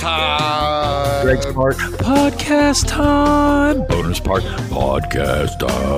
time. Greg's part, podcast time. Bonus part, podcast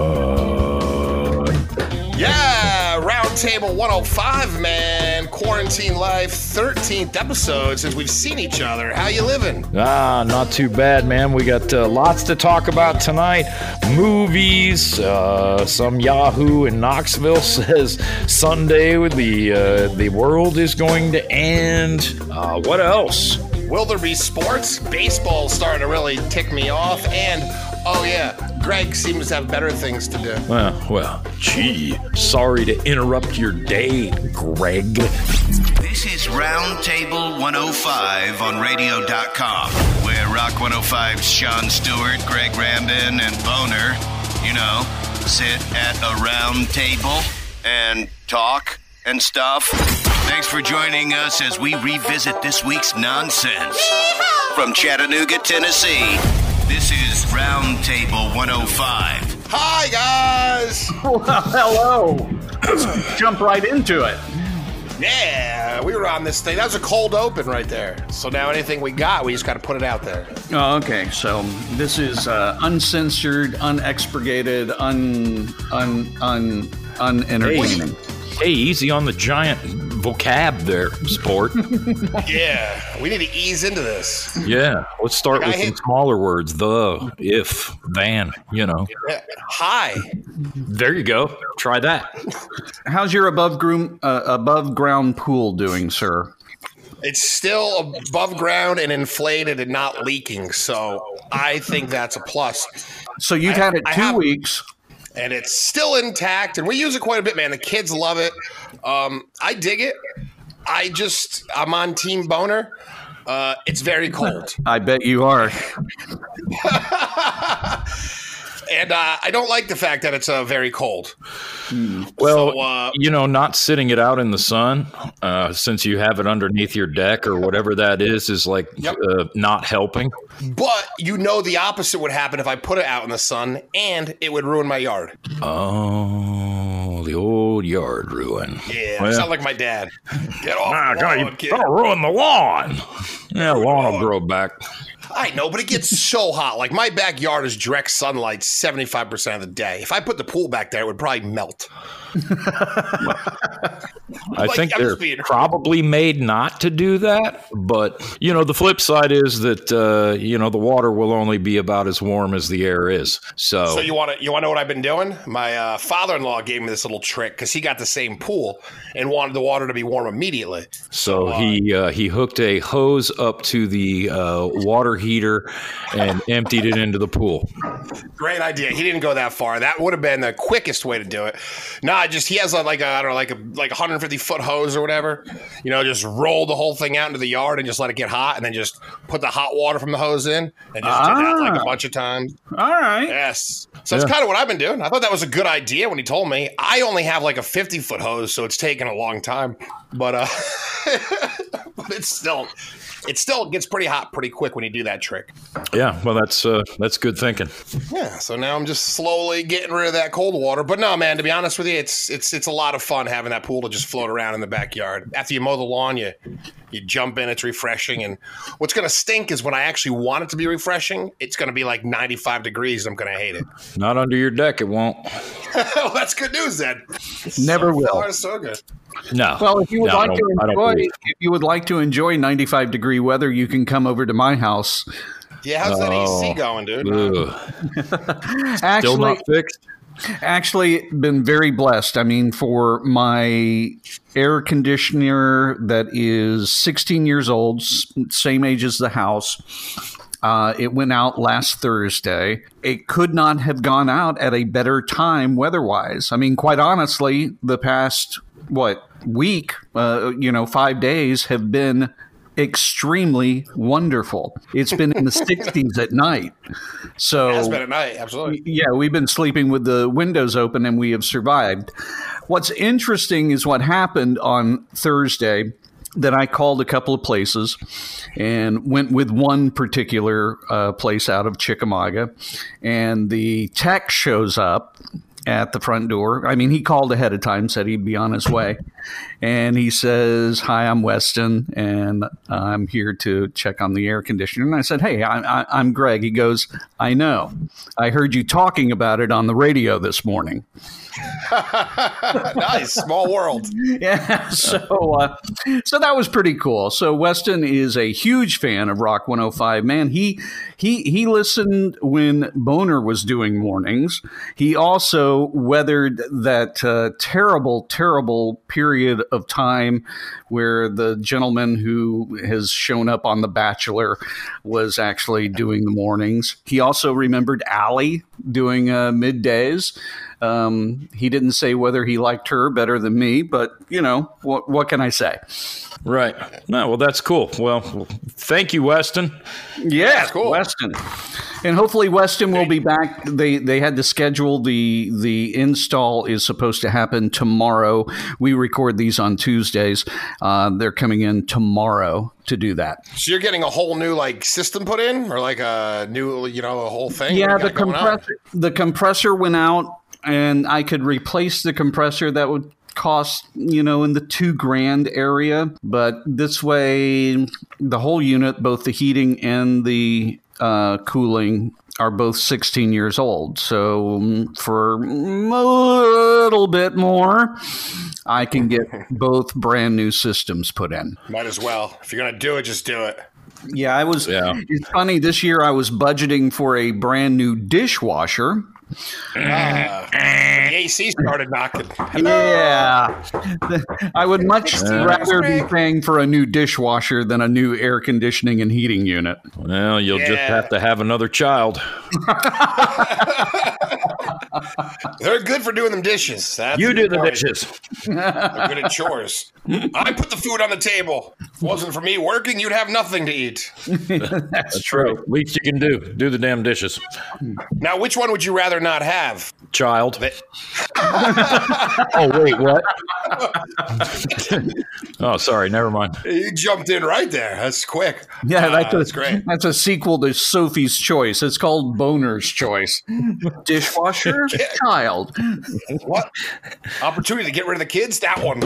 time. Yeah, Roundtable 105, man. Quarantine Life, 13th episode since we've seen each other. How you living? Not too bad, man. We got lots to talk about tonight. Movies. Some Yahoo in Knoxville says Sunday with the world is going to end. What else? Will there be sports? Baseball's starting to really tick me off. And, oh yeah, Greg seems to have better things to do. Well, gee. Sorry to interrupt your day, Greg. This is Roundtable 105 on radio.com, where Rock 105's Sean Stewart, Greg Rambin, and Boner, sit at a round table and talk and stuff. Thanks for joining us as we revisit this week's nonsense. From Chattanooga, Tennessee, this is Roundtable 105. Hi, guys. Well, hello. Let's jump right into it. Yeah, we were on this thing. That was a cold open right there. So now anything we got, we just got to put it out there. Oh, okay. So this is uncensored, unexpurgated, unentertaining. Hey, easy on the giant vocab there, sport. Yeah, we need to ease into this. Yeah, let's start with some smaller words. The, if, than, Hi. There you go. Try that. How's your above ground pool doing, sir? It's still above ground and inflated and not leaking, so I think that's a plus. So you've had it 2 weeks. And it's still intact, and we use it quite a bit, man. The kids love it. I dig it. I'm on Team Boner. It's very cold. I bet you are. And I don't like the fact that it's very cold. Well, not sitting it out in the sun, since you have it underneath your deck or whatever that is like not helping. But the opposite would happen if I put it out in the sun, and it would ruin my yard. Oh, the old yard ruin. Yeah, well, sound like my dad. Get off the lawn, kid. Don't ruin the lawn. Yeah, lawn will grow back. I know, but it gets so hot. Like, my backyard is direct sunlight 75% of the day. If I put the pool back there, it would probably melt. I think they're probably made not to do that. But, the flip side is that, the water will only be about as warm as the air is. So you want to know what I've been doing? My father-in-law gave me this little trick because he got the same pool and wanted the water to be warm immediately. So he hooked a hose up to the water heater and emptied it into the pool. Great idea. He didn't go that far. That would have been the quickest way to do it. He has a 150-foot hose or whatever. Just roll the whole thing out into the yard and just let it get hot, and then just put the hot water from the hose in, and just do that a bunch of times. All right. Yes. So that's kind of what I've been doing. I thought that was a good idea when he told me. I only have a 50-foot hose, so it's taken a long time. But but it still gets pretty hot pretty quick when you do that trick. Yeah, well, that's good thinking. Yeah, so now I'm just slowly getting rid of that cold water. But no, man, to be honest with you, it's a lot of fun having that pool to just float around in the backyard. After you mow the lawn, you jump in, it's refreshing. And what's going to stink is when I actually want it to be refreshing, it's going to be 95 degrees. I'm going to hate it. Not under your deck, it won't. Well, that's good news then. Never will. Far, so good. No. Well, if you would like to enjoy 95 degree weather, you can come over to my house. Yeah, how's that AC going, dude? Still not fixed? Actually, been very blessed. I mean, for my air conditioner that is 16 years old, same age as the house, it went out last Thursday. It could not have gone out at a better time weather-wise. I mean, quite honestly, the past, week, 5 days have been extremely wonderful. It's been in the 60s at night. So it has been at night, absolutely. Yeah, we've been sleeping with the windows open and we have survived. What's interesting is what happened on Thursday. That I called a couple of places and went with one particular place out of Chickamauga, and the tech shows up at the front door. I mean, he called ahead of time, said he'd be on his way. And he says, "Hi, I'm Weston, and I'm here to check on the air conditioner." And I said, "Hey, I'm Greg." He goes, "I know. I heard you talking about it on the radio this morning." Nice, small world. Yeah, so that was pretty cool. So Weston is a huge fan of Rock 105. Man, he listened when Boner was doing mornings. He also weathered that terrible period of time where the gentleman who has shown up on The Bachelor was actually doing the mornings. He also remembered Allie doing middays. He didn't say whether he liked her better than me, but, you know, what can I say? Right. No, well, that's cool. Well, thank you, Weston. Yeah, cool. Weston. And hopefully Weston will be back. They had to schedule the install is supposed to happen tomorrow. We record these on Tuesdays. They're coming in tomorrow to do that. So you're getting a whole new like system put in, or like a new, a whole thing? Yeah, the compressor went out, and I could replace the compressor. That would cost, in the $2,000 area. But this way, the whole unit, both the heating and the cooling, are both 16 years old. So for a little bit more, I can get both brand new systems put in. Might as well. If you're going to do it, just do it. Yeah, It's funny. This year I was budgeting for a brand new dishwasher. The AC started knocking. Yeah. I would much rather be paying for a new dishwasher than a new air conditioning and heating unit. Well, you'll just have to have another child. They're good for doing them dishes. You do the dishes. They're good at chores. I put the food on the table. If it wasn't for me working, you'd have nothing to eat. That's true. Least you can do the damn dishes. Now, which one would you rather not have? Child. Oh, wait, what? Oh, sorry, never mind. You jumped in right there. That's quick. Yeah, that's great. That's a sequel to Sophie's Choice. It's called Boner's Choice. Dishwasher, child. What? Opportunity to get rid of the kids? That one.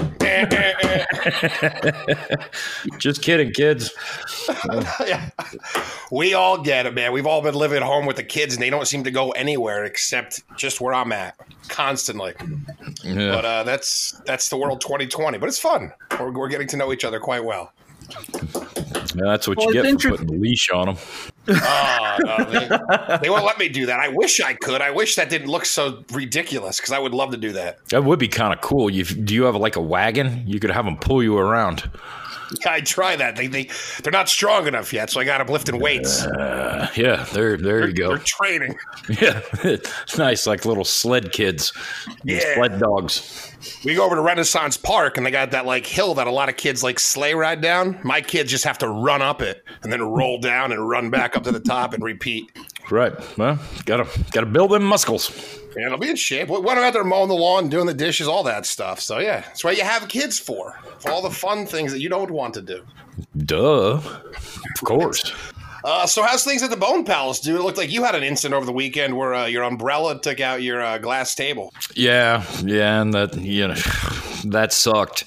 Just kidding, kids. Yeah. We all get it, man. We've all been living at home with the kids, and they don't seem to go anywhere except just where I'm at constantly. Yeah. But that's the world 2020. But it's fun. We're getting to know each other quite well. Yeah, that's what you get for putting a leash on them. No, they won't let me do that. I wish I could. I wish that didn't look so ridiculous, because I would love to do that. That would be kind of cool. Do you have like a wagon? You could have them pull you around. I try that. They're not strong enough yet, so I got them lifting weights. Yeah, there you go. They're training. Yeah, it's nice, like little sled kids, sled dogs. We go over to Renaissance Park, and they got that like hill that a lot of kids like sleigh ride down. My kids just have to run up it and then roll down and run back up to the top and repeat. Right. Well, gotta build them muscles. Yeah, they'll be in shape. When I'm out there mowing the lawn, doing the dishes, all that stuff. So yeah, that's what you have kids for all the fun things that you don't want to do. Duh. Of course. So how's things at the Bone Palace, dude? It looked like you had an incident over the weekend where your umbrella took out your glass table. Yeah, and that sucked.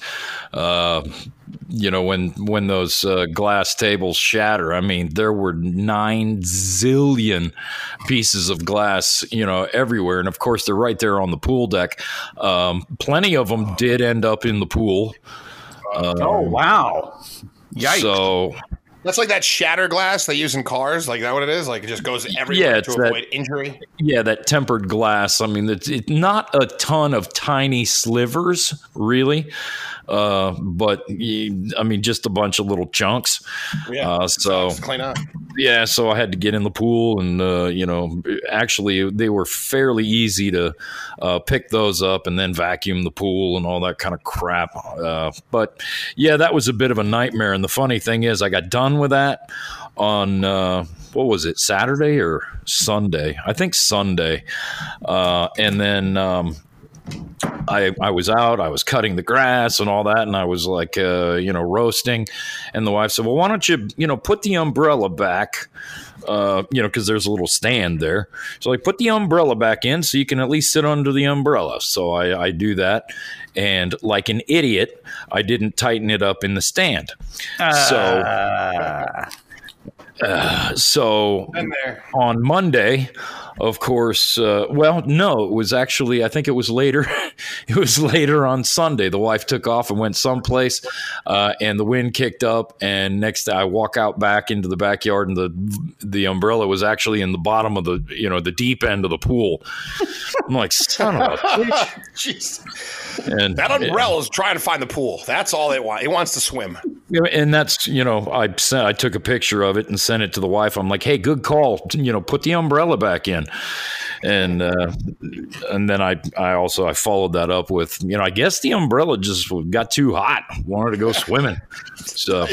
When those glass tables shatter, I mean, there were 9 zillion pieces of glass, everywhere. And of course, they're right there on the pool deck. Plenty of them did end up in the pool. Oh, wow. Yikes. So that's like that shatter glass they use in cars. Like that what it is? Like it just goes everywhere to avoid injury? Yeah, that tempered glass. I mean, it's not a ton of tiny slivers, really. But I mean, just a bunch of little chunks. Yeah. So clean up. Yeah. So I had to get in the pool and, actually they were fairly easy to, pick those up and then vacuum the pool and all that kind of crap. But yeah, that was a bit of a nightmare. And the funny thing is I got done with that on, what was it? Saturday or Sunday? I think Sunday. And then, I was out, I was cutting the grass and all that, and I was like, roasting. And the wife said, well, why don't you, put the umbrella back because there's a little stand there. So like put the umbrella back in so you can at least sit under the umbrella. So I do that. And like an idiot, I didn't tighten it up in the stand. So on Monday, of course, no, it was actually, I think it was later. It was later on Sunday. The wife took off and went someplace, and the wind kicked up. And next I walk out back into the backyard, and the umbrella was actually in the bottom of the deep end of the pool. I'm like, son of a bitch. Jeez. And that umbrella is trying to find the pool. That's all it wants. It wants to swim. And that's, I took a picture of it and sent it to the wife. I'm like, hey, good call. Put the umbrella back in. And then I followed that up with, I guess the umbrella just got too hot. Wanted to go swimming. So,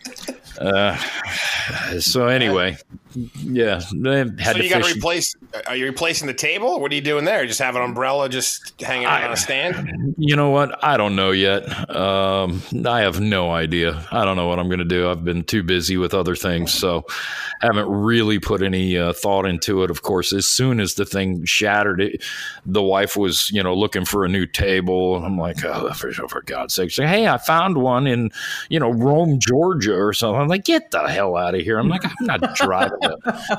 so anyway, yeah. So you got to replace. Are you replacing the table? What are you doing there? Just have an umbrella just hanging on a stand? You know what? I don't know yet. I have no idea. I don't know what I'm going to do. I've been too busy with other things, so haven't really put any thought into it. Of course, as soon as the thing shattered, the wife was, looking for a new table. I'm like, oh, for God's sake. Say, hey, I found one in, Rome, Georgia or something. I'm like, get the hell out of here. I'm like, I'm not driving it.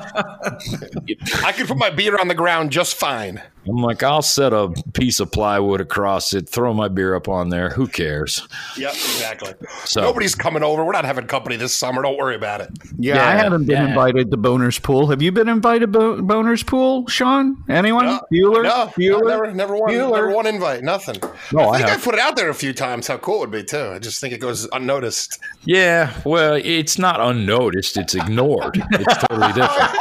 I could put my beer on the ground just fine. I'm like, I'll set a piece of plywood across it, throw my beer up on there. Who cares? Yep, exactly. So, nobody's coming over. We're not having company this summer. Don't worry about it. Yeah, I haven't been invited to Boner's Pool. Have you been invited to Boner's Pool, Sean? Anyone? No, Bueller? No, Bueller? never won invite. Nothing. No, I think I put it out there a few times how cool it would be, too. I just think it goes unnoticed. Yeah, well, it's not unnoticed. It's ignored. It's totally different.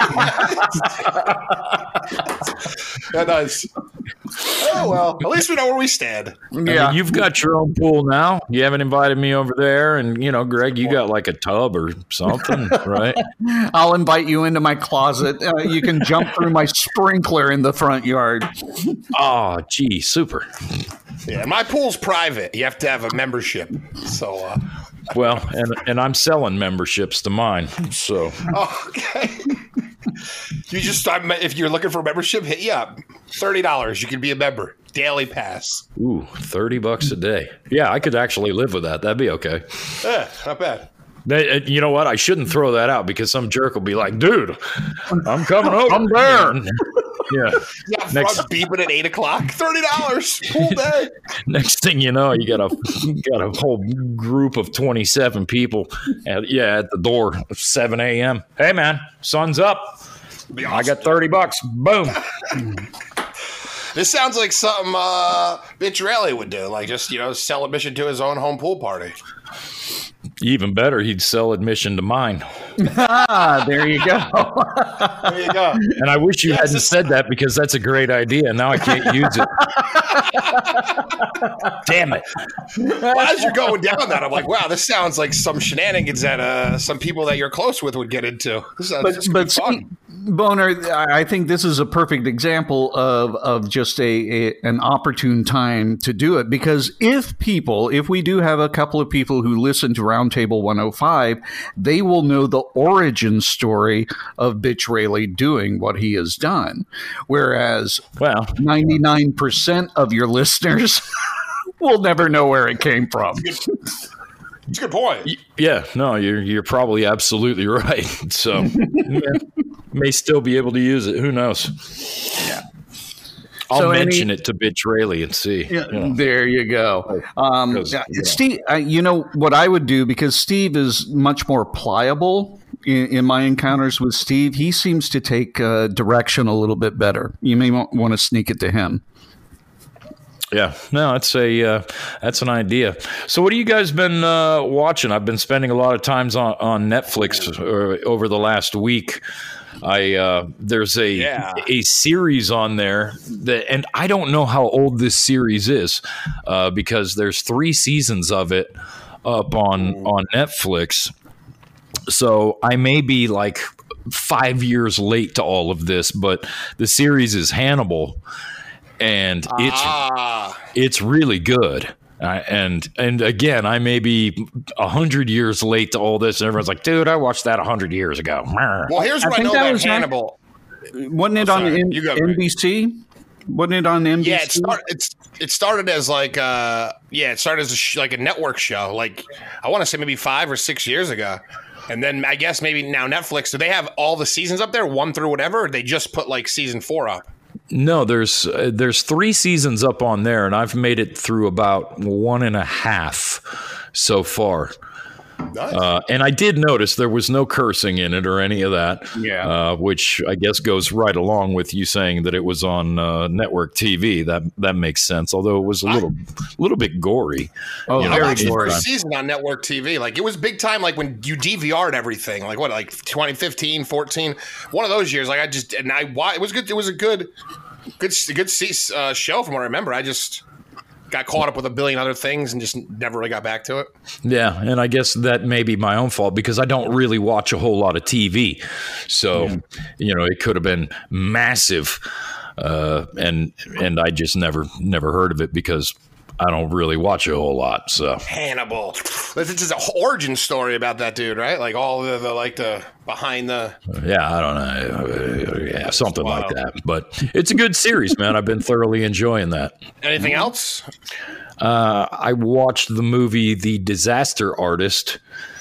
Yeah, nice. Oh, well, at least we know where we stand. Yeah. I mean, you've got your own pool now. You haven't invited me over there. And, Greg, you got like a tub or something, right? I'll invite you into my closet. You can jump through my sprinkler in the front yard. Oh, gee, super. Yeah, my pool's private. You have to have a membership. So, well, and I'm selling memberships to mine. So, okay. You just if you're looking for a membership, hit you up. $30. You can be a member. Daily pass. Ooh, $30 a day. Yeah, I could actually live with that. That'd be okay. Yeah, not bad. You know what? I shouldn't throw that out because some jerk will be like, dude, I'm coming over. I'm there. Yeah, front beeping at 8 o'clock. $30 full day. Next thing you know, you got a whole group of 27 people at the door at 7 a.m. Hey man, sun's up. Awesome. I got $30. Boom. This sounds like something Vitrelli would do, like just sell admission to his own home pool party. Even better, he'd sell admission to mine. There you go. There you go. And I wish you hadn't said that because that's a great idea. Now I can't use it. Damn it. Well, as you're going down that, I'm like, wow, this sounds like some shenanigans that some people that you're close with would get into. This sounds fun. Boner, I think this is a perfect example of just an opportune time to do it, because if we do have a couple of people who listen to Roundtable 105, they will know the origin story of Bitch Rayleigh doing what he has done. Whereas 99% of your listeners will never know where it came from. It's a good point. Yeah, no, you're probably absolutely right. So may still be able to use it. Who knows? Yeah. I'll mention it to Bitch Rayleigh and see. Yeah, there you go. Steve, what I would do, because Steve is much more pliable in my encounters with Steve, he seems to take direction a little bit better. You may want to sneak it to him. Yeah, no, that's an idea. So what have you guys been watching? I've been spending a lot of times on Netflix over the last week. There's a series on there and I don't know how old this series is because there's 3 seasons of it up on Netflix. So I may be like 5 years late to all of this, but the series is Hannibal. And it's really good. And again, I may be 100 years late to all this, and everyone's like, "Dude, I watched that 100 years ago." Well, here's what I know about Hannibal. Wasn't it on NBC? Wasn't it on NBC? Yeah, it started as like it started as like a network show. Like I want to say maybe 5 or 6 years ago. And then I guess maybe now Netflix, do they have all the seasons up there, 1 through whatever, or they just put like season 4 up? No, there's 3 seasons up on there, and I've made it through about 1.5 so far. Nice. And I did notice there was no cursing in it or any of that, which I guess goes right along with you saying that it was on network TV. That makes sense, although it was a little bit gory. Oh, I watched the first season on network TV. Like it was big time, like when you DVR'd everything, like 2015, 14, one of those years. Like it was good. It was a good show from what I remember. I just got caught up with a billion other things and just never really got back to it. Yeah, and I guess that may be my own fault because I don't really watch a whole lot of TV. So, it could have been massive, and I just never heard of it because I don't really watch a whole lot. So Hannibal, this is an origin story about that dude, right? Like all the behind the. Yeah, I don't know. Something like that. But it's a good series, man. I've been thoroughly enjoying that. Anything else? I watched the movie The Disaster Artist.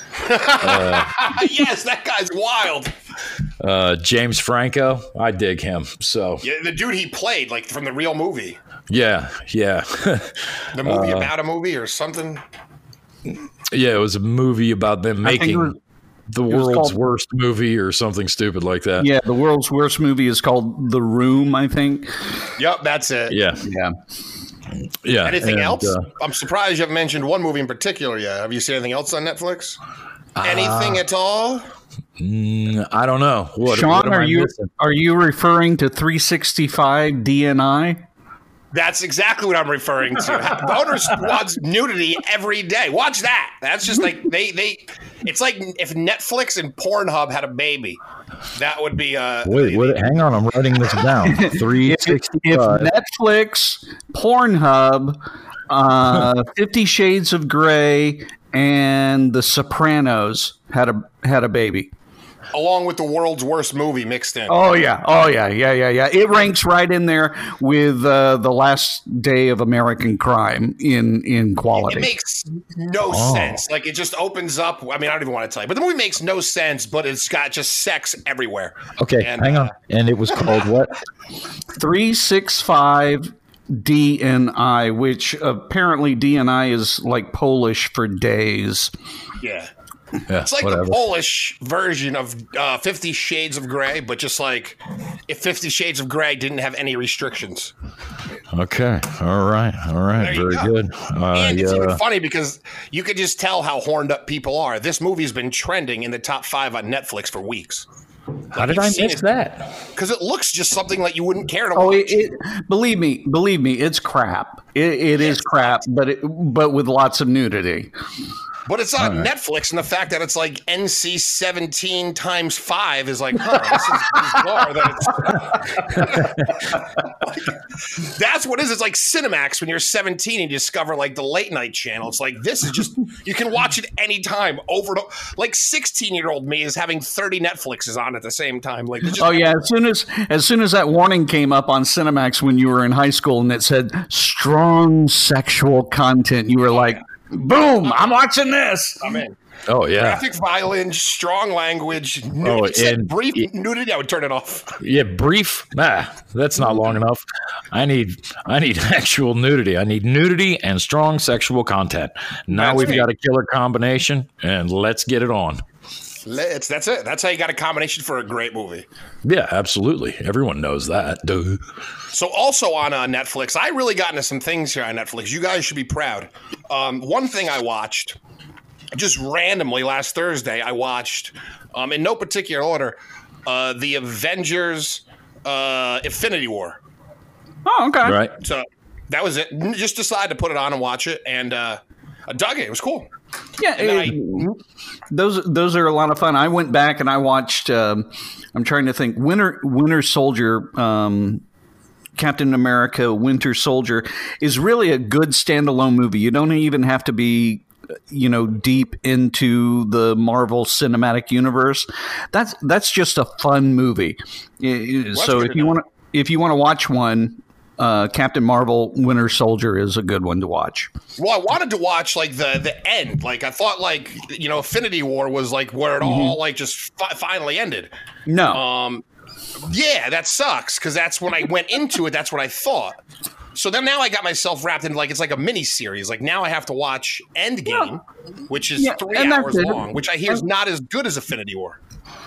Yes, that guy's wild. James Franco, I dig him. So the dude he played, like from the real movie. Yeah. The movie about a movie or something? Yeah, it was a movie about them making the world's worst movie or something stupid like that. Yeah, the world's worst movie is called The Room, I think. Yep, that's it. Yeah. Anything else? I'm surprised you haven't mentioned one movie in particular yet. Have you seen anything else on Netflix? Anything at all? I don't know. Sean, are you referring to 365 DNI? That's exactly what I'm referring to. Boner wants nudity every day. Watch that. That's just like they. It's like if Netflix and Pornhub had a baby. That would be. Wait, hang on. I'm writing this down. 365. If Netflix, Pornhub, 50 Shades of Grey, and The Sopranos had a baby. Along with the world's worst movie mixed in. Oh yeah. It ranks right in there with The Last Day of American Crime in quality. It makes no sense. Like it just opens up. I mean, I don't even want to tell you, but the movie makes no sense. But it's got just sex everywhere. Okay, hang on. And it was called what? 365 DNI, which apparently DNI is like Polish for days. Yeah. It's like the Polish version of 50 Shades of Grey, but just like if 50 Shades of Grey didn't have any restrictions. Okay. All right. Very good. And it's even funny because you could just tell how horned up people are. This movie's been trending in the top 5 on Netflix for weeks. How did I miss that? Because it looks just something like you wouldn't care to watch. Believe me, it's crap. It is crap, but with lots of nudity. But it's on Netflix, and the fact that it's like NC-17 times 5 is like, this is bizarre. That's what it is. It's like Cinemax when you're 17 and you discover like the late night channel. It's like, this is just, you can watch it anytime over and over. Like 16-year-old me is having 30 Netflixes on at the same time. Like, as soon as that warning came up on Cinemax when you were in high school and it said strong sexual content, you were like, boom, I'm watching this. I'm in. Oh, yeah. Graphic violence, strong language, brief nudity, I would turn it off. Yeah, brief? That's not long enough. I need actual nudity. I need nudity and strong sexual content. Now we've got a killer combination, and let's get it on. That's it. That's how you got a combination for a great movie. Yeah, absolutely. Everyone knows that. Duh. So also on Netflix, I really got into some things here on Netflix. You guys should be proud. One thing I watched, just randomly last Thursday, I watched, in no particular order, the Avengers Infinity War. Oh, okay. Right. So that was it. Just decided to put it on and watch it, and I dug it. It was cool. Yeah, those are a lot of fun. I went back and I watched. I'm trying to think. Winter Soldier Captain America Winter Soldier is really a good standalone movie. You don't even have to be deep into the Marvel Cinematic Universe. That's just a fun movie. So if you want to watch one, Captain Marvel Winter Soldier is a good one to watch. Well, I wanted to watch like the end. Like I thought like Infinity War was like where it all like just finally ended. No. Yeah, that sucks because that's when I went into it. That's what I thought. So then now I got myself wrapped into like it's like a mini series. Like now I have to watch Endgame, which is 3 hours long, which I hear is not as good as Infinity War.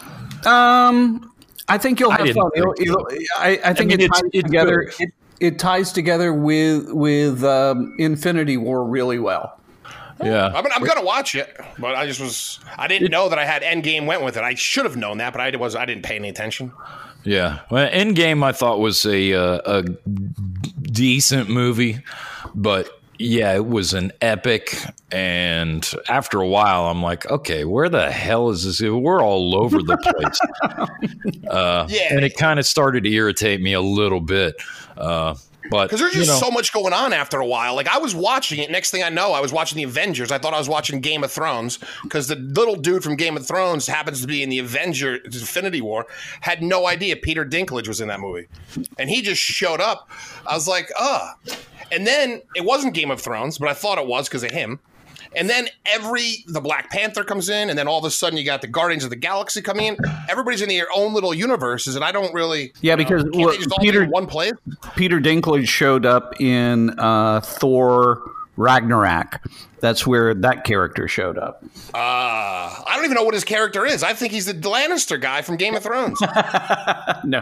I think you'll have fun. I think it ties together. It ties together with Infinity War really well. Yeah, I'm gonna watch it, but I didn't know that I had Endgame went with it. I should have known that, but I didn't pay any attention. Yeah, well, Endgame I thought was a decent movie, but yeah, it was an epic. And after a while, I'm like, okay, where the hell is this? We're all over the place. Yeah, and it kind of started to irritate me a little bit. But because there's just so much going on after a while. Like I was watching it. Next thing I know, I was watching the Avengers. I thought I was watching Game of Thrones because the little dude from Game of Thrones happens to be in the Avengers Infinity War. Had no idea Peter Dinklage was in that movie, and he just showed up. I was like, and then it wasn't Game of Thrones, but I thought it was because of him. And then the Black Panther comes in, and then all of a sudden you got the Guardians of the Galaxy coming in. Everybody's in their own little universes, and I don't really. Yeah, because can't they just all be in one place? Peter Dinklage showed up in Thor Ragnarok. That's where that character showed up. I don't even know what his character is. I think he's the Lannister guy from Game of Thrones. No.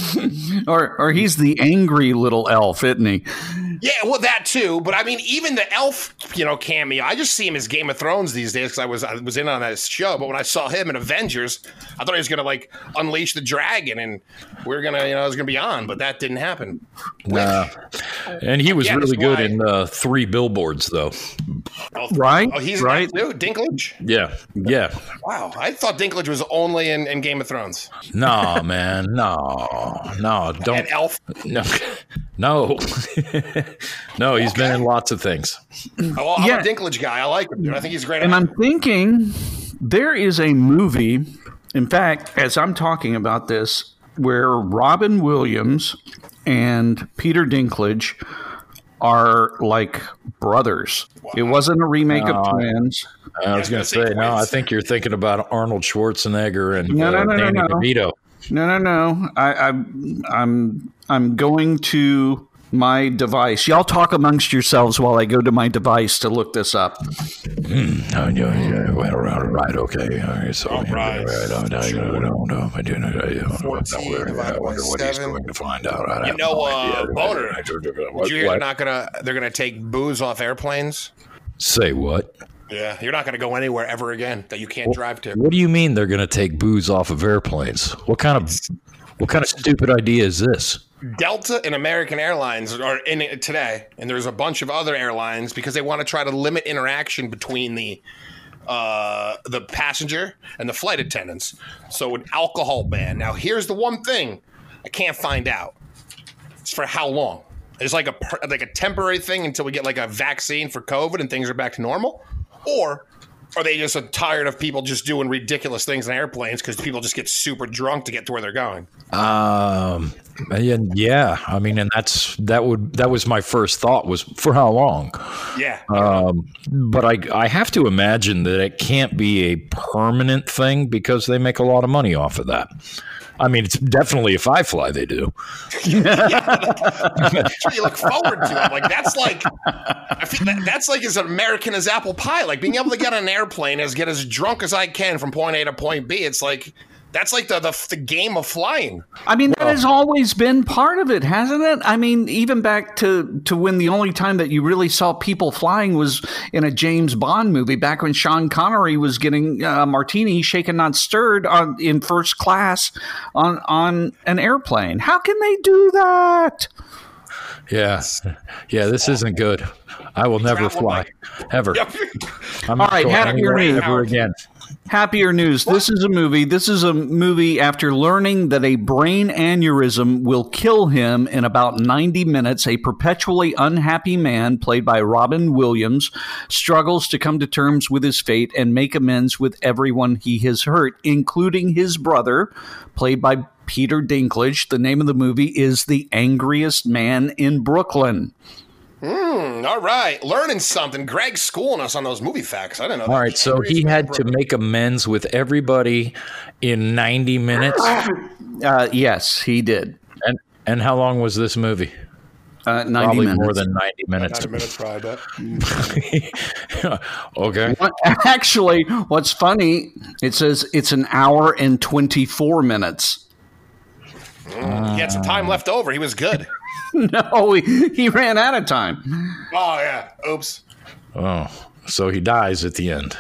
or he's the angry little elf, isn't he? Yeah, well, that too. But I mean, even the elf, cameo, I just see him as Game of Thrones these days because I was in on that show. But when I saw him in Avengers, I thought he was going to like unleash the dragon and we're going to, it was going to be on. But that didn't happen. And he was really good in 3 Billboards, though. Right? Oh, he's right. Too? Dinklage? Yeah. Wow, I thought Dinklage was only in Game of Thrones. No, man, no, don't. And Elf? No. No, he's been in lots of things. Oh, I'm a Dinklage guy. I like him, dude. I think he's a great. And I'm thinking there is a movie, in fact, as I'm talking about this, where Robin Williams and Peter Dinklage are like brothers. Wow. It wasn't a remake of Twins. I was going to say, no, I think you're thinking about Arnold Schwarzenegger and Danny DeVito. No. I'm going to my device. Y'all talk amongst yourselves while I go to my device to look this up. Went around right. Okay. All right. So all right. 14 divided by 7. To find out. Boner. Did you hear they're gonna take booze off airplanes? Say what? Yeah, you're not going to go anywhere ever again that you can't drive to. What do you mean they're going to take booze off of airplanes? What kind of stupid idea is this? Delta and American Airlines are in it today, and there's a bunch of other airlines because they want to try to limit interaction between the passenger and the flight attendants. So an alcohol ban. Now, here's the one thing I can't find out. It's for how long? It's like a temporary thing until we get like a vaccine for COVID and things are back to normal? Or are they just tired of people just doing ridiculous things in airplanes because people just get super drunk to get to where they're going? Yeah. I mean, and that was my first thought was for how long? Yeah. But I have to imagine that it can't be a permanent thing because they make a lot of money off of that. I mean, it's definitely if I fly, they do. That's what you look forward to. Like I feel that's like as American as apple pie. Like being able to get on an airplane and get as drunk as I can from point A to point B. It's like that's like the game of flying. I mean, that has always been part of it, hasn't it? I mean, even back to when the only time that you really saw people flying was in a James Bond movie, back when Sean Connery was getting martini shaken not stirred in first class on an airplane. How can they do that? Yeah, this isn't good. I will never fly, ever. Yep. I'm not going anywhere ever again. Happier news. This is a movie. This is a movie after learning that a brain aneurysm will kill him in about 90 minutes. A perpetually unhappy man, played by Robin Williams, struggles to come to terms with his fate and make amends with everyone he has hurt, including his brother, played by Peter Dinklage. The name of the movie is The Angriest Man in Brooklyn. All right. Learning something. Greg's schooling us on those movie facts. I didn't know that. All right, so he had to make amends with everybody in 90 minutes. Yes, he did. And how long was this movie? 90 Probably minutes. more than 90 minutes. 90 minutes, probably, but. Okay. Actually, what's funny, it says it's an hour and 24 minutes. He had some time left over. He was good. No, he ran out of time. Oh, yeah. Oops. Oh, so he dies at the end.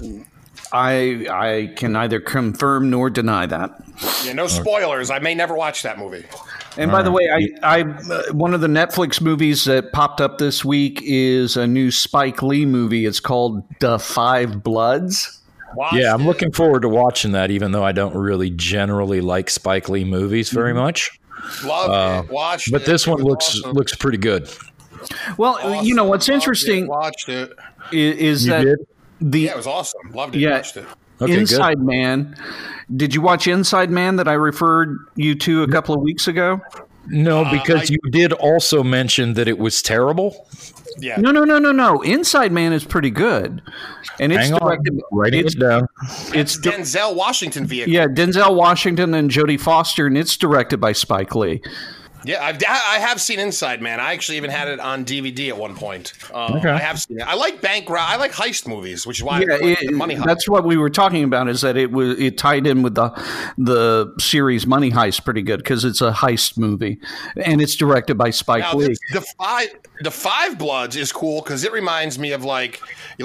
I can neither confirm nor deny that. Yeah, no spoilers. I may never watch that movie. And by the way, I one of the Netflix movies that popped up this week is a new Spike Lee movie. It's called Da 5 Bloods. Yeah, I'm looking forward to watching that, even though I don't really generally like Spike Lee movies very much. Loved it. Watched But it. this one It was looks awesome. looks pretty good. Well, Awesome. you know what's Loved interesting it. Watched it. is You that did? the Yeah, it was awesome. Loved it. Yeah. Watched it. Okay, Inside Man. Did you watch Inside Man that I referred you to a couple of weeks ago? No, because you did also mention that it was terrible. Yeah. No. Inside Man is pretty good, and it's Hang on, directed. writing it's it down. It's Denzel Washington vehicle. Yeah, Denzel Washington and Jodie Foster, and it's directed by Spike Lee. Yeah, I have seen Inside Man. I actually even had it on DVD at one point. I have seen it. I like I like heist movies, which is why I like the Money Heist. That's what we were talking about. Is that it tied in with the series Money Heist pretty good because it's a heist movie, and it's directed by Spike Now, Lee. the Five Bloods is cool because it reminds me of like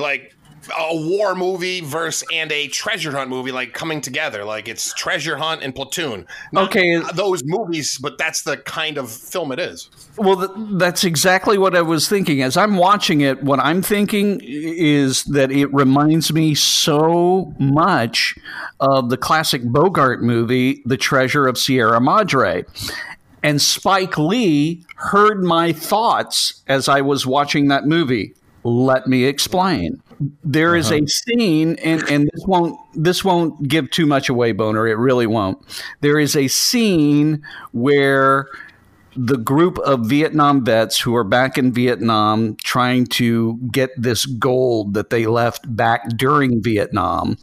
a war movie and a treasure hunt movie, like coming together. Like it's Treasure Hunt and Platoon. Not those movies, but that's the kind of film it is. Well, that's exactly what I was thinking. As I'm watching it, what I'm thinking is that it reminds me so much of the classic Bogart movie, The Treasure of Sierra Madre. And Spike Lee heard my thoughts as I was watching that movie. Let me explain. There is a scene, and this won't give too much away, Boner. It really won't. There is a scene where the group of Vietnam vets who are back in Vietnam trying to get this gold that they left back during Vietnam,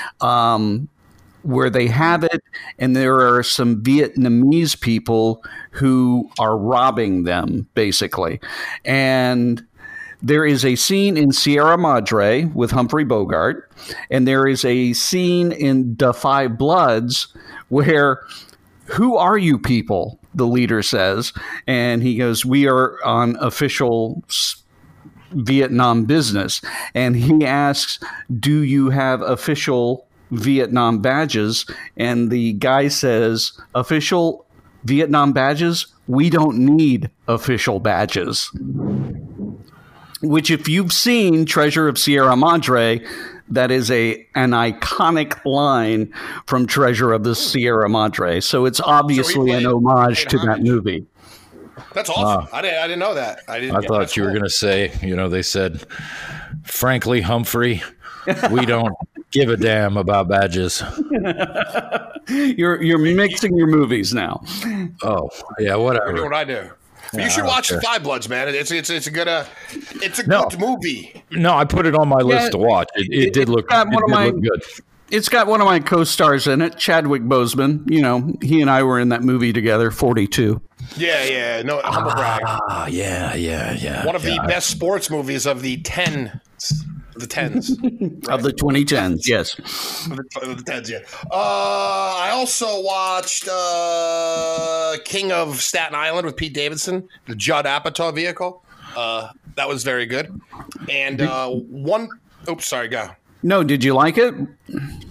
where they have it, and there are some Vietnamese people who are robbing them, basically. And there is a scene in Sierra Madre with Humphrey Bogart, and there is a scene in Da 5 Bloods where, who are you people? The leader says, and he goes, we are on official Vietnam business. And he asks, do you have official Vietnam badges? And the guy says, official Vietnam badges? We don't need official badges. Which, if you've seen Treasure of Sierra Madre, that is an iconic line from Treasure of the Sierra Madre. So it's obviously an homage to that movie. That's awesome. I didn't know that. I thought you were going to say, they said, frankly, Humphrey, we don't give a damn about badges. You're mixing your movies now. Oh, yeah, whatever. I do what I do. You should watch The Five Bloods, man. It's a good good movie. No, I put it on my list to watch. It did look good. It's got one of my co-stars in it, Chadwick Boseman. He and I were in that movie together, 42. Yeah. No, humble brag. Yeah. One of the best sports movies of the tens. Of the 2010s, yes. Of the tens, yeah. I also watched King of Staten Island with Pete Davidson, the Judd Apatow vehicle. That was very good. And oops, sorry, go. No, did you like it?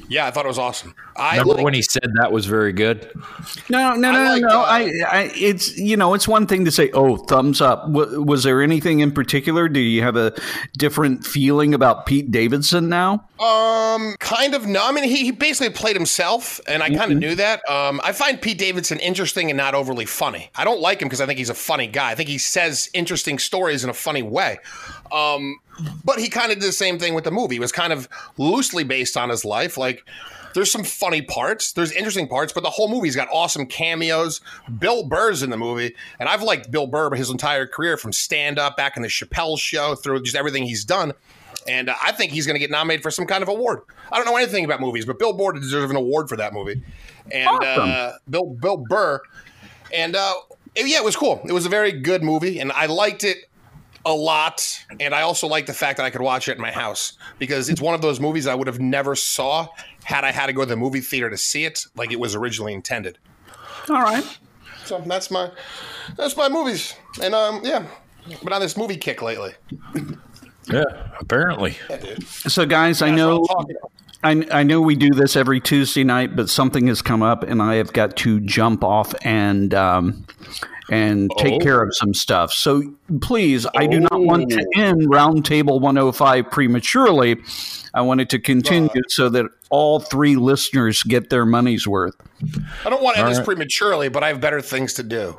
Yeah, I thought it was awesome. Remember when he said that was very good? No. It's it's one thing to say, "Oh, thumbs up." Was there anything in particular? Do you have a different feeling about Pete Davidson now? Kind of. No, I mean, he basically played himself, and I kind of knew that. I find Pete Davidson interesting and not overly funny. I don't like him because I think he's a funny guy. I think he says interesting stories in a funny way. But he kind of did the same thing with the movie. It was kind of loosely based on his life. Like, there's some funny parts, there's interesting parts, but the whole movie's got awesome cameos. Bill Burr's in the movie, and I've liked Bill Burr his entire career, from stand-up back in the Chappelle Show through just everything he's done. And I think he's going to get nominated for some kind of award. I don't know anything about movies, but Bill Burr deserves an award for that movie. And awesome. Bill Burr. And it was cool. It was a very good movie, and I liked it a lot. And I also like the fact that I could watch it in my house, because it's one of those movies I would have never saw had I had to go to the movie theater to see it like it was originally intended. All right. So that's my movies. And been on this movie kick lately. Yeah, apparently. Yeah, dude. So guys, I know we do this every Tuesday night, but something has come up and I have got to jump off and take care of some stuff. So please, I do not want to end Roundtable 105 prematurely. I want it to continue so that all three listeners get their money's worth. I don't want to end this prematurely, but I have better things to do.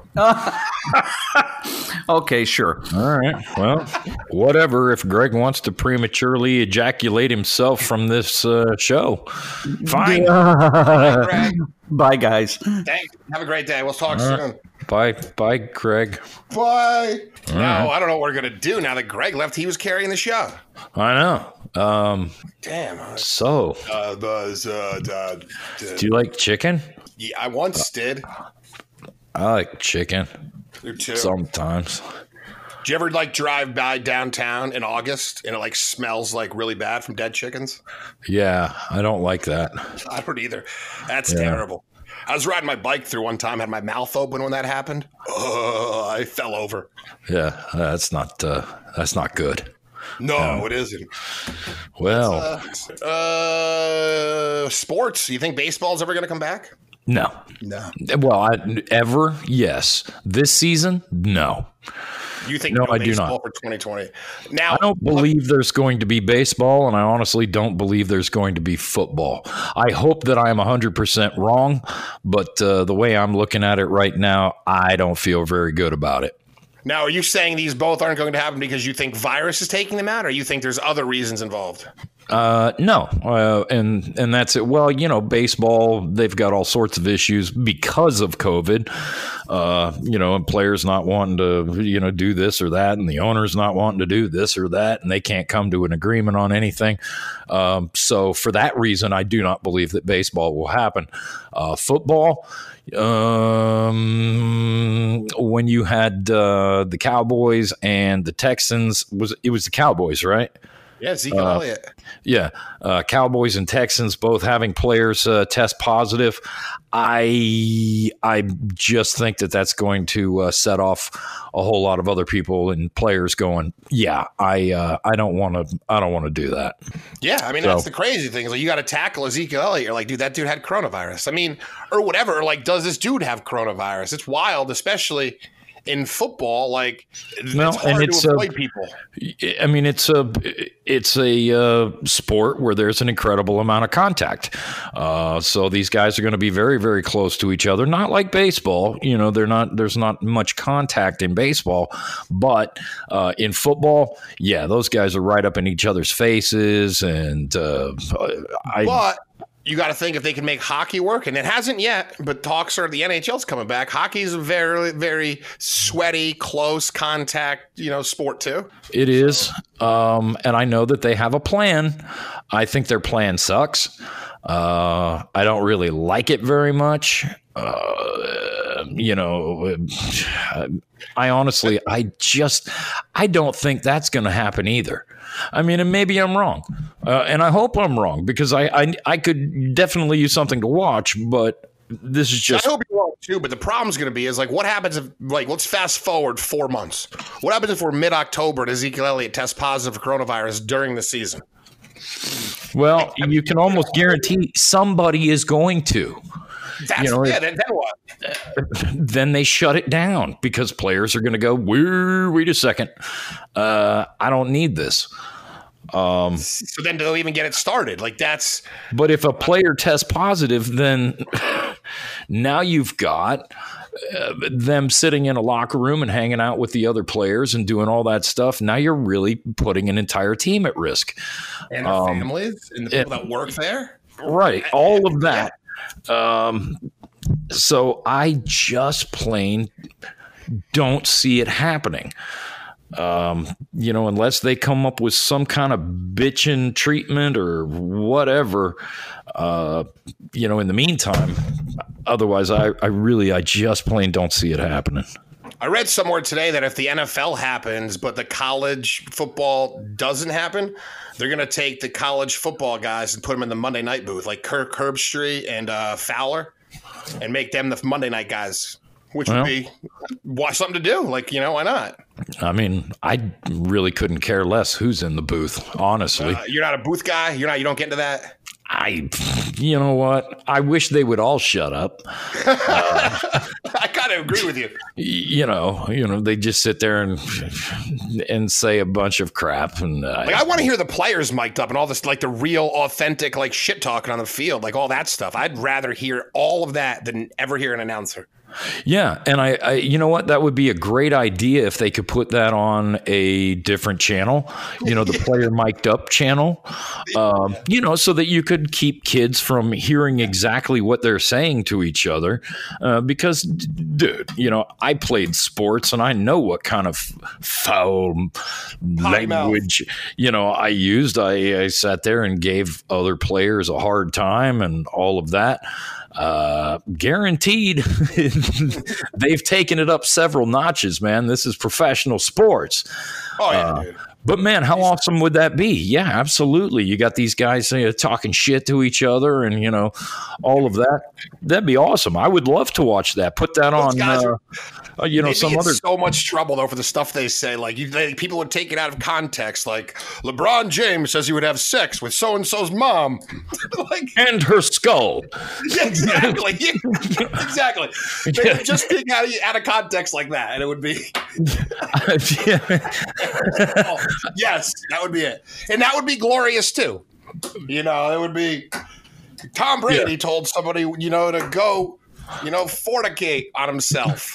Okay, sure. All right. Well, whatever. If Greg wants to prematurely ejaculate himself from this show, fine. Bye, Greg. Bye, guys. Thanks. Have a great day. We'll talk soon. Bye, Greg. Bye. Now, I don't know what we're going to do now that Greg left. He was carrying the show. I know. Damn. So, do you like chicken? Yeah, I once did. I like chicken. You too. Sometimes. Do you ever drive by downtown in August and it smells really bad from dead chickens? Yeah, I don't like that. I don't either. That's terrible. I was riding my bike through one time, had my mouth open when that happened. Oh, I fell over. Yeah, that's not good. No, it isn't. Well, sports. You think baseball's ever going to come back? No. Well, ever? Yes. This season? No. You think no, I baseball do not. For 2020? Now, I don't believe there's going to be baseball, and I honestly don't believe there's going to be football. I hope that I am 100% wrong, but the way I'm looking at it right now, I don't feel very good about it. Now, are you saying these both aren't going to happen because you think virus is taking them out, or you think there's other reasons involved? No. And that's it. Well, baseball, they've got all sorts of issues because of COVID, and players not wanting to, do this or that, and the owners not wanting to do this or that, and they can't come to an agreement on anything. So for that reason, I do not believe that baseball will happen. Football, when you had the Cowboys and the Texans, it was the Cowboys, right? Yeah, Zeke Elliott. Yeah, Cowboys and Texans both having players test positive. I just think that that's going to set off a whole lot of other people and players going, yeah, I don't want to do that. Yeah, I mean, that's the crazy thing. Is you got to tackle Ezekiel Elliott. You're like, dude, that dude had coronavirus. I mean, or whatever. Or does this dude have coronavirus? It's wild, especially in football. It's hard to avoid people. I mean, it's a sport where there's an incredible amount of contact. So these guys are going to be very, very close to each other. Not like baseball, there's not much contact in baseball, but in football, yeah, those guys are right up in each other's faces. And you got to think if they can make hockey work, and it hasn't yet, but talks are the NHL's coming back. Hockey is a very, very sweaty, close contact, sport too. It is. And I know that they have a plan. I think their plan sucks. I don't really like it very much. I honestly, I don't think that's going to happen either. I mean, and maybe I'm wrong, and I hope I'm wrong, because I could definitely use something to watch, but this is just. I hope you're wrong too, but the problem's going to be is what happens if let's fast forward 4 months. What happens if we're mid-October and Ezekiel Elliott tests positive for coronavirus during the season? Well, you can almost guarantee somebody is going to. That's, then what? Then they shut it down because players are going to go, wait a second. I don't need this. So then they'll even get it started. Like that's. But if a player tests positive, then now you've got them sitting in a locker room and hanging out with the other players and doing all that stuff. Now you're really putting an entire team at risk. And their families and the people that work there. Right. All of that. So I just plain don't see it happening. Unless they come up with some kind of bitchin' treatment or whatever, in the meantime, otherwise I just plain don't see it happening. I read somewhere today that if the NFL happens, but the college football doesn't happen, they're going to take the college football guys and put them in the Monday night booth, like Kirk Herbstreit and Fowler, and make them the Monday night guys, which would be something to do. Like, why not? I mean, I really couldn't care less who's in the booth, honestly. You're not a booth guy? You don't get into that? You know what? I wish they would all shut up. I kind of agree with you. They just sit there and say a bunch of crap. And I want to hear the players mic'd up and all this, like the real authentic, like shit talking on the field, like all that stuff. I'd rather hear all of that than ever hear an announcer. Yeah, and I you know what? That would be a great idea if they could put that on a different channel, the player mic'd up channel, so that you could keep kids from hearing exactly what they're saying to each other. Because, dude, I played sports and I know what kind of foul language, I used. I sat there and gave other players a hard time and all of that. Guaranteed they've taken it up several notches, man. This is professional sports. Oh yeah, dude. But man, how awesome would that be? Yeah, absolutely. You got these guys talking shit to each other and, all of that. That'd be awesome. I would love to watch that. Put that on, some other. So much trouble, though, for the stuff they say. Like, people would take it out of context. Like, LeBron James says he would have sex with so-and-so's mom. And her skull. Yeah, exactly. Exactly. They would just take out of context like that, and it would be. Yes, that would be it. And that would be glorious, too. It would be Tom Brady told somebody, to go, fornicate on himself.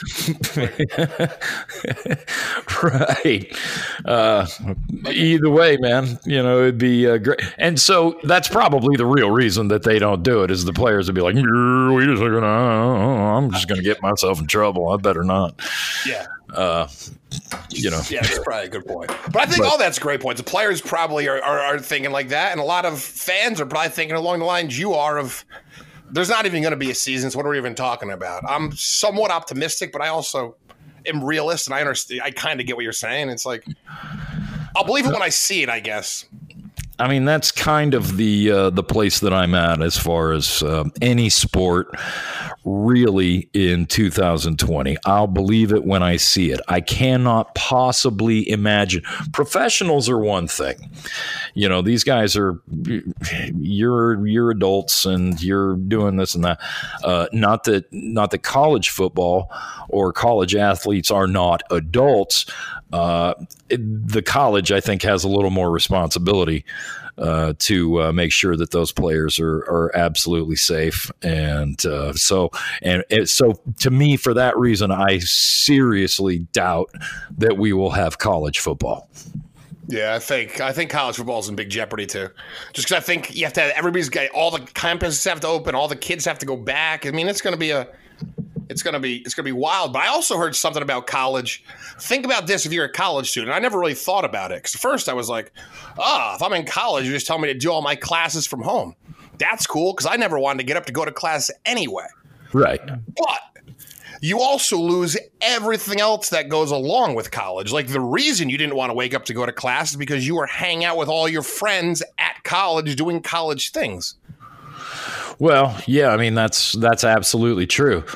Right. Either way, man, it'd be great. And so that's probably the real reason that they don't do it is the players would be like, I'm just going to get myself in trouble. I better not. Yeah. Yeah, that's probably a good point. But I think all that's great points. The players probably are thinking like that, and a lot of fans are probably thinking along the lines you are of there's not even going to be a season, so what are we even talking about? I'm somewhat optimistic, but I also am realist, and I understand. I kind of get what you're saying. It's like I'll believe it when I see it, I guess. I mean, that's kind of the place that I'm at as far as any sport really in 2020. I'll believe it when I see it. I cannot possibly imagine. Professionals are one thing. These guys are, you're adults and you're doing this and that. Not that college football or college athletes are not adults. The college, I think, has a little more responsibility to make sure that those players are absolutely safe. And so to me, for that reason, I seriously doubt that we will have college football. Yeah, I think college football is in big jeopardy too. Just because I think you have to have all the campuses have to open, all the kids have to go back. I mean, it's going to be wild. But I also heard something about college. Think about this if you're a college student. I never really thought about it. Because first I was like, if I'm in college, you just tell me to do all my classes from home. That's cool because I never wanted to get up to go to class anyway. Right. But you also lose everything else that goes along with college. Like the reason you didn't want to wake up to go to class is because you were hanging out with all your friends at college doing college things. Well, yeah, I mean, that's absolutely true.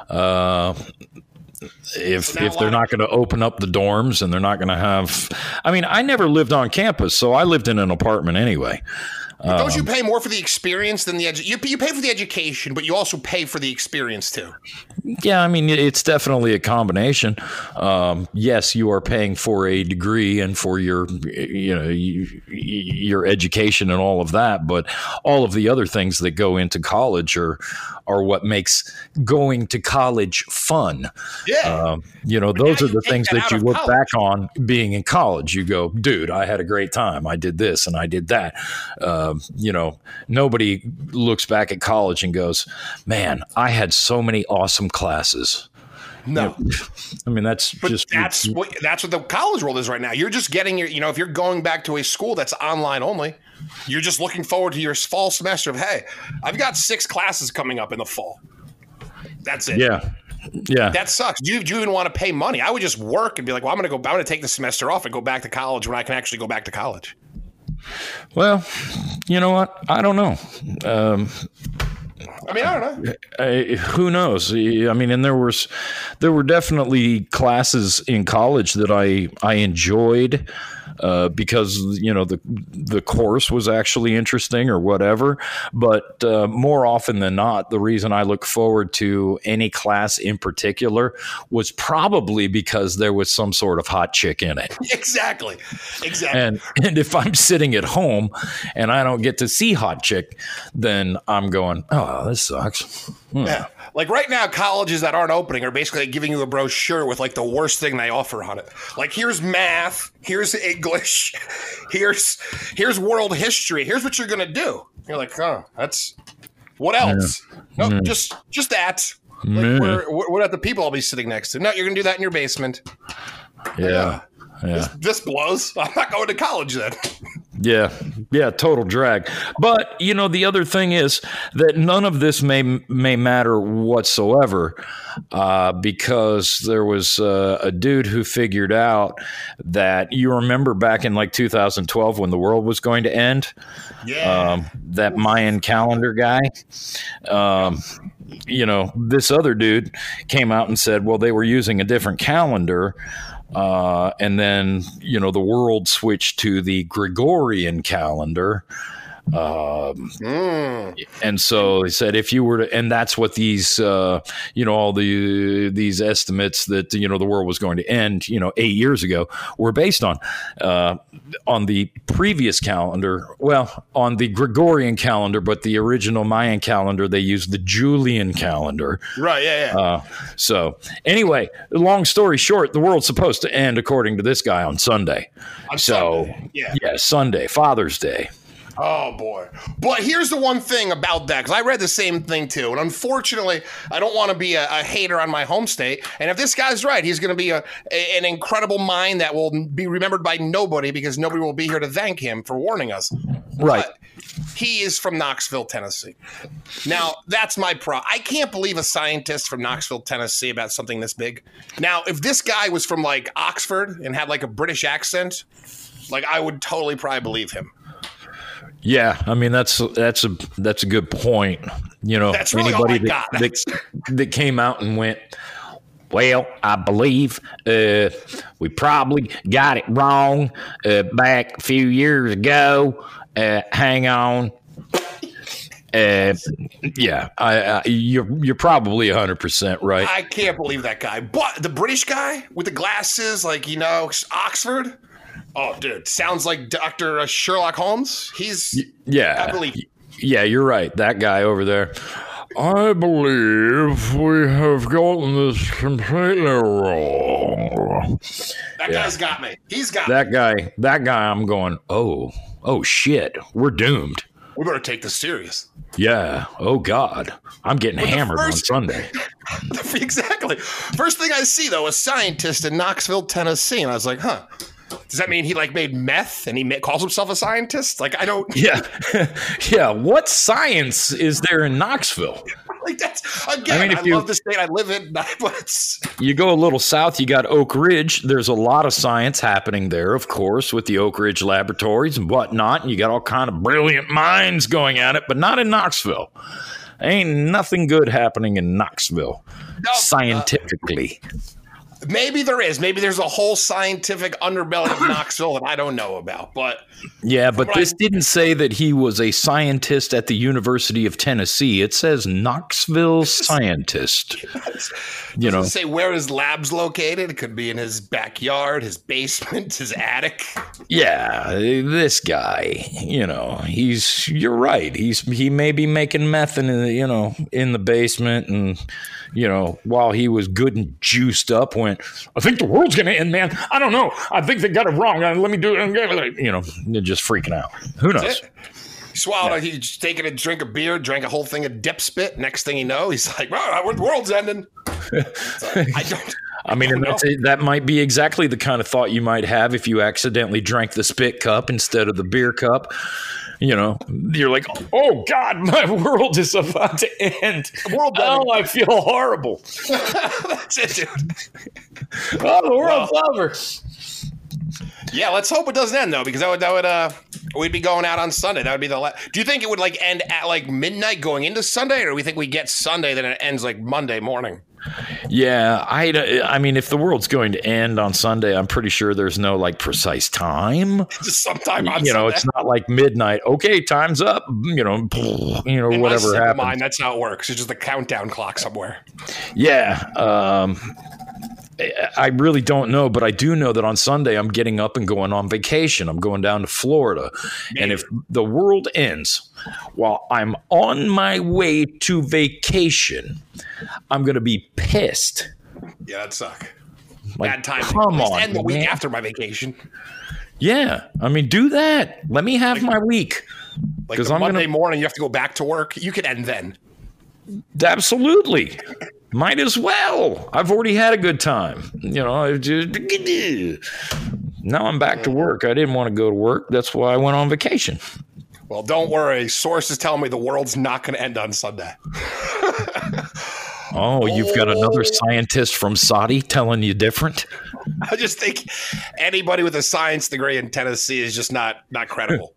If they're not going to open up the dorms and they're not going to have, I mean, I never lived on campus, so I lived in an apartment anyway. Don't you pay more for the experience than the you pay for the education, but you also pay for the experience too. Yeah, I mean, it's definitely a combination. Yes, you are paying for a degree and for your education and all of that, but all of the other things that go into college are what makes going to college fun. Yeah. Those are the things that you look back on being in college. You go, dude, I had a great time. I did this and I did that. Nobody looks back at college and goes, man, I had so many awesome classes. No, I mean, that's what the college world is right now. You're just getting if you're going back to a school that's online only, you're just looking forward to your fall semester of, hey, I've got 6 classes coming up in the fall. That's it. Yeah. That sucks. Do you even want to pay money? I would just work and be like, well, I'm going to take the semester off and go back to college when I can actually go back to college. Well, you know what? I don't know. I don't know. Who knows? I mean, and there were definitely classes in college that I enjoyed because the course was actually interesting or whatever. But more often than not, the reason I look forward to any class in particular was probably because there was some sort of hot chick in it. Exactly. And if I'm sitting at home and I don't get to see hot chick, then I'm going, oh, this sucks. Yeah. Like right now, colleges that aren't opening are basically giving you a brochure with like the worst thing they offer on it. Like, here's math, here's English, here's world history, here's what you're gonna do. You're like, oh, that's what else? Yeah. No, just that. Like, we're not the people I'll be sitting next to. No, you're gonna do that in your basement. Yeah. This blows. I'm not going to college then. Yeah, total drag. But, the other thing is that none of this may matter whatsoever because there was a dude who figured out that, you remember back in like 2012 when the world was going to end? Yeah. That Mayan calendar guy. This other dude came out and said, well, they were using a different calendar. And then, the world switched to the Gregorian calendar. And so they said, if you were to, and that's what these, all these estimates that, the world was going to end, 8 years ago were based on the previous calendar, well, on the Gregorian calendar, but the original Mayan calendar, they used the Julian calendar. Right. Yeah. So anyway, long story short, the world's supposed to end according to this guy on Sunday. Sunday. Yeah, Sunday, Father's Day. Oh, boy. But here's the one thing about that, because I read the same thing, too. And unfortunately, I don't want to be a hater on my home state. And if this guy's right, he's going to be an incredible mind that will be remembered by nobody because nobody will be here to thank him for warning us. Right. But he is from Knoxville, Tennessee. Now, that's my I can't believe a scientist from Knoxville, Tennessee about something this big. Now, if this guy was from, like, Oxford and had, like, a British accent, like, I would totally probably believe him. Yeah, I mean that's a good point. That's really anybody that came out and went, well, I believe we probably got it wrong back a few years ago. Hang on. You're probably 100% right. I can't believe that guy. But the British guy with the glasses, like, Oxford. Oh, dude, sounds like Dr. Sherlock Holmes. I believe. Yeah, you're right. That guy over there. I believe we have gotten this completely wrong. That guy's got me. He's got me. That guy, I'm going, oh, shit, we're doomed. We better take this serious. Yeah. Oh, God. I'm getting hammered on Sunday. Exactly. First thing I see, though, a scientist in Knoxville, Tennessee. And I was like, huh. Does that mean he made meth and he calls himself a scientist? Like, I don't. Yeah. Yeah. What science is there in Knoxville? Like, that's, again, I love the state I live in. You go a little south, you got Oak Ridge. There's a lot of science happening there, of course, with the Oak Ridge laboratories and whatnot. And you got all kind of brilliant minds going at it, but not in Knoxville. Ain't nothing good happening in Knoxville, scientifically. Maybe there is. Maybe there's a whole scientific underbelly of Knoxville that I don't know about. But yeah, but this didn't say that he was a scientist at the University of Tennessee. It says Knoxville scientist. You know, say where his lab's located. It could be in his backyard, his basement, his attic. Yeah, this guy. You know, you're right. He may be making meth in the basement, and while he was good and juiced up, went, I think the world's gonna end, man. I don't know. I think they got it wrong. Let me do it. They're just freaking out. Who knows? He swallowed. Yeah. He's taking a drink of beer, drank a whole thing of dip spit. Next thing you know, he's like, "Well, the world's ending." That might be exactly the kind of thought you might have if you accidentally drank the spit cup instead of the beer cup. You're like, oh God, my world is about to end. I feel horrible. That's it, dude. Oh, the world's over. Yeah, let's hope it doesn't end though, because we'd be going out on Sunday. That would be the last. Do you think it would end at midnight going into Sunday, or do we think we get Sunday then it ends Monday morning? Yeah, I mean, if the world's going to end on Sunday, I'm pretty sure there's no precise time. Just sometime on Sunday. It's not like midnight. Okay, time's up. In whatever happens. Mind, that's how it works. It's just a countdown clock somewhere. Yeah. I really don't know, but I do know that on Sunday I'm getting up and going on vacation. I'm going down to Florida. Maybe. And if the world ends while I'm on my way to vacation, I'm going to be pissed. Yeah, that'd suck. Bad time. Come on, end the week after my vacation. Yeah, I mean, do that. Let me have my week. Because Monday morning you have to go back to work. You could end then. Absolutely. Might as well. I've already had a good time. Now I'm back to work. I didn't want to go to work. That's why I went on vacation. Well, don't worry. Sources tell me the world's not going to end on Sunday. Oh, you've got another scientist from Saudi telling you different? I just think anybody with a science degree in Tennessee is just not credible.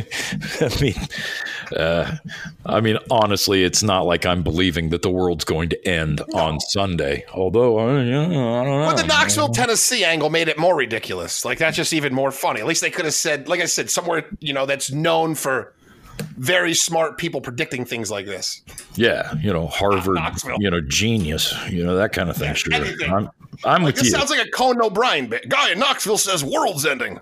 I mean, honestly, it's not like I'm believing that the world's going to end on Sunday. Although, I don't know. But the Knoxville, Tennessee angle made it more ridiculous. That's just even more funny. At least they could have said, like I said, somewhere that's known for very smart people predicting things like this. Yeah, Harvard, genius, that kind of thing. Sure, I'm with you. This sounds like a Conan O'Brien bit. Guy in Knoxville says world's ending.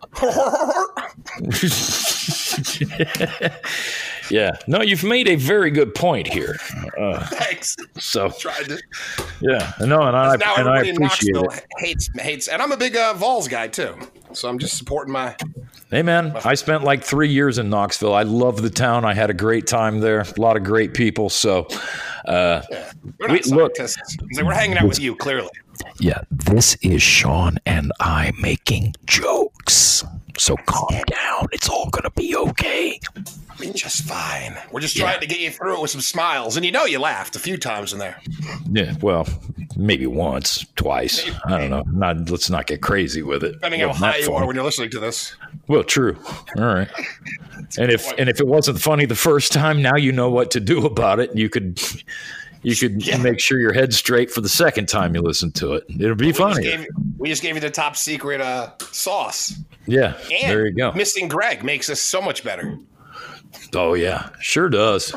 Yeah. No, you've made a very good point here. Thanks. So tried to. Yeah. No, and I appreciate it. Hates, and I'm a big Vols guy too. So I'm just supporting my. Hey man, I spent 3 years in Knoxville. I love the town. I had a great time there. A lot of great people. So, we're not scientists. We're hanging out with you, clearly. Yeah, this is Sean and I making jokes. So calm down. It's all going to be okay. I mean, just fine. We're just trying to get you through it with some smiles. And you laughed a few times in there. Yeah, well, maybe once, twice. I don't know. Let's not get crazy with it. Depending how high you are when you're listening to this. Well, true. All right. And if it wasn't funny the first time, now you know what to do about it. You could make sure your head's straight for the second time you listen to it. It'll be funny. We just gave you the top secret sauce. Yeah, and there you go. Missing Greg makes us so much better. Oh, yeah. Sure does.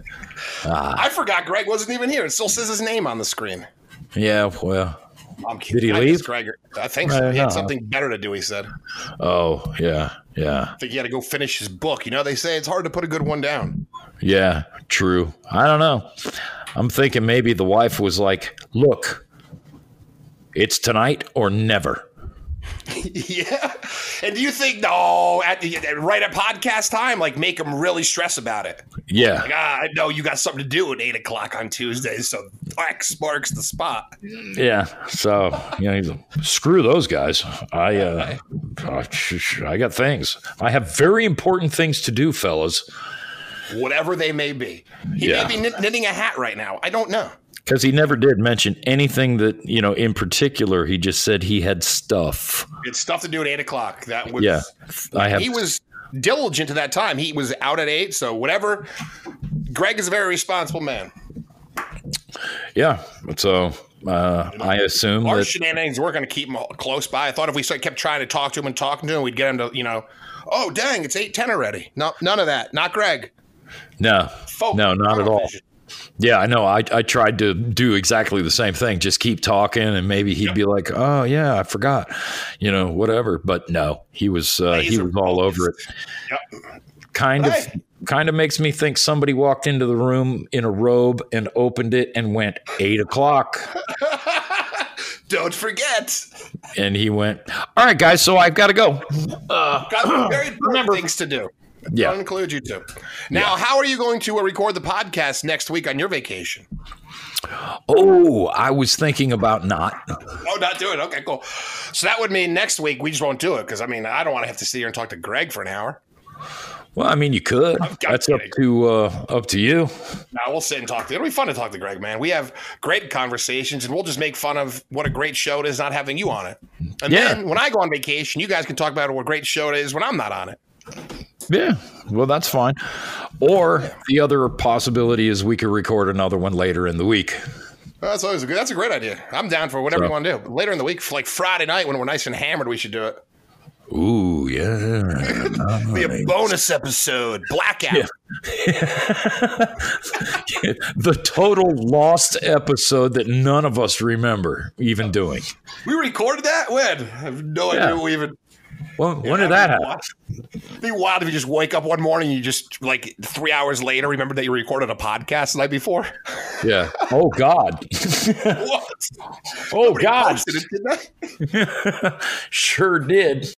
I forgot Greg wasn't even here. It still says his name on the screen. Yeah, well. I'm kidding. Did he leave? Greg, I think so. He had something better to do, he said. Oh, yeah. I think he had to go finish his book. They say it's hard to put a good one down. Yeah, true. I don't know. I'm thinking maybe the wife was like, look, it's tonight or never. Yeah. And do you think, right at podcast time, make them really stress about it? Yeah. I know you got something to do at 8 o'clock on Tuesday, so X marks the spot. Yeah. So, screw those guys. I got things. I have very important things to do, fellas. Whatever they may be. He may be knitting a hat right now. I don't know. Because he never did mention anything that, in particular. He just said he had stuff. It's stuff to do at 8 o'clock. That was, he was diligent to that time. He was out at 8, so whatever. Greg is a very responsible man. Yeah. So, I assume Our that. shenanigans, we're going to keep him close by. I thought if we kept trying to talk to him and talking to him, we'd get him to, oh, dang, it's 8:10 already. No, none of that. Not Greg. No, Folk, no, not at all. vision. Yeah, I know. I tried to do exactly the same thing. Just keep talking, and maybe he'd be like, "Oh yeah, I forgot," whatever. But no, he was all over it. Yep. Kind of makes me think somebody walked into the room in a robe and opened it and went 8:00. Don't forget. And he went, "All right, guys, so I've got to go." Got very important things to do. Yeah. I'll include you too. Now, how are you going to record the podcast next week on your vacation? Oh, I was thinking about not. Oh, not doing it. Okay, cool. So that would mean next week we just won't do it because, I don't want to have to sit here and talk to Greg for an hour. Well, you could. That's up to you. No, we'll sit and talk. It'll be fun to talk to Greg, man. We have great conversations, and we'll just make fun of what a great show it is not having you on it. And then when I go on vacation, you guys can talk about what a great show it is when I'm not on it. Yeah, well, that's fine. Or the other possibility is we could record another one later in the week. That's a great idea. I'm down for whatever you want to do. But later in the week, like Friday night when we're nice and hammered, we should do it. Ooh, yeah. Be a bonus episode. Blackout. The total lost episode that none of us remember even doing. We recorded that? When? I have no idea we even... Well, when did that happen? It'd be wild if you just wake up one morning and you just, 3 hours later, remember that you recorded a podcast the night before? Yeah. Oh, God. What? Oh, God. Posted it, didn't they? Sure did.